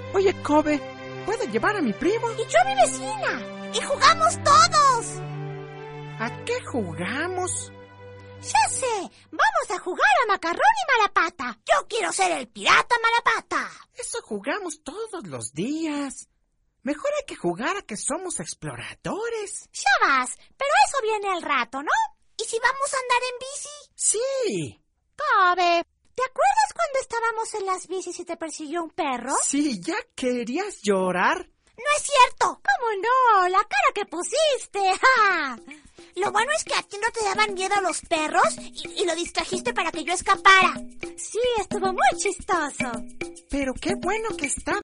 Oye, Kobe, ¿puedo llevar a mi primo? Y yo a mi vecina. Y jugamos todos. ¿A qué jugamos? Ya sé, vamos a jugar a Macarrón y Malapata. Yo quiero ser el pirata Malapata. Eso jugamos todos los días. Mejor hay que jugar a que somos exploradores. Ya vas, pero eso viene al rato, ¿no? ¿Y si vamos a andar en bici? Sí. Kobe, ¿te acuerdas cuando estábamos en las bicis y te persiguió un perro? Sí, ¿ya querías llorar? No es cierto. ¿Cómo no? La cara que pusiste. ¡Ja! Lo bueno es que a ti no te daban miedo los perros y lo distrajiste para que yo escapara. Sí, estuvo muy chistoso. Pero qué bueno que está